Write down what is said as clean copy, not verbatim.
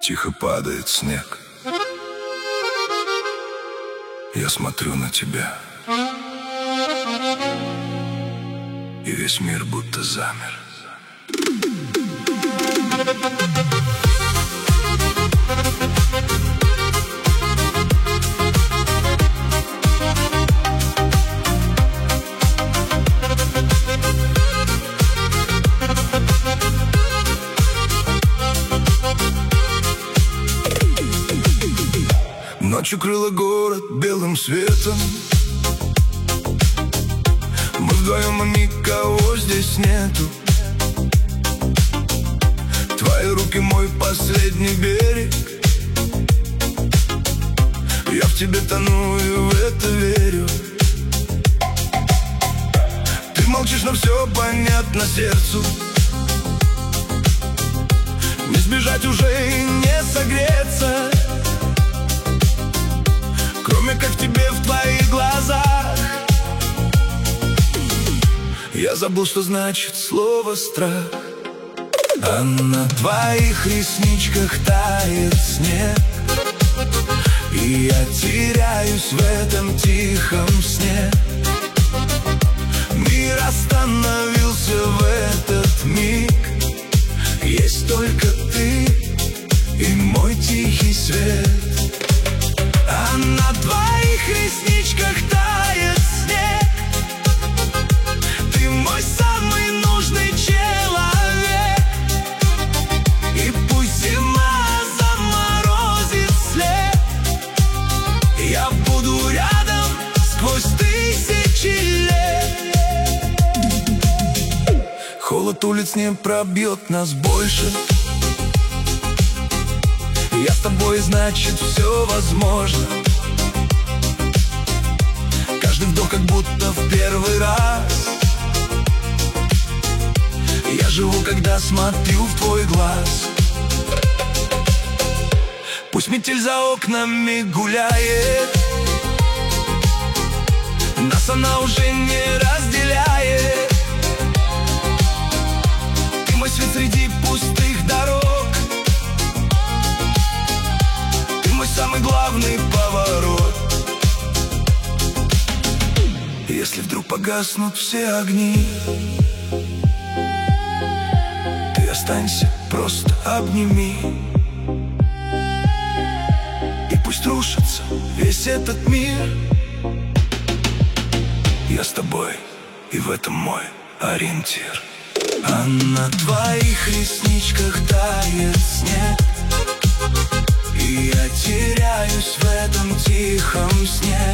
Тихо падает снег. Я смотрю на тебя, и весь мир будто замер. Ночь укрыла город белым светом. Мы вдвоем, и никого здесь нету. Твои руки мой последний берег. Я в тебе тону и в это верю. Ты молчишь, но все понятно сердцу. Не сбежать уже и не согреться, кроме как тебе в твоих глазах. Я забыл, что значит слово страх. А на твоих ресничках тает снег, и я теряюсь в этом тихом сне. Мир остановился в этот миг. Есть только ты и мой тихий свет. А на твоих ресничках тает снег. Ты мой самый нужный человек. И пусть зима заморозит след, я буду рядом сквозь тысячи лет. Холод улиц не пробьет нас больше. Я с тобой, значит, все возможно. Каждый вдох как будто в первый раз. Я живу, когда смотрю в твой глаз. Пусть метель за окнами гуляет, нас она уже не разделяет. Ты мой свет среди пустых дорог, самый главный поворот. Если вдруг погаснут все огни, ты останься, просто обними. И пусть рушится весь этот мир, я с тобой, и в этом мой ориентир. А на твоих ресничках тает снег, и я теряюсь в этом тихом сне.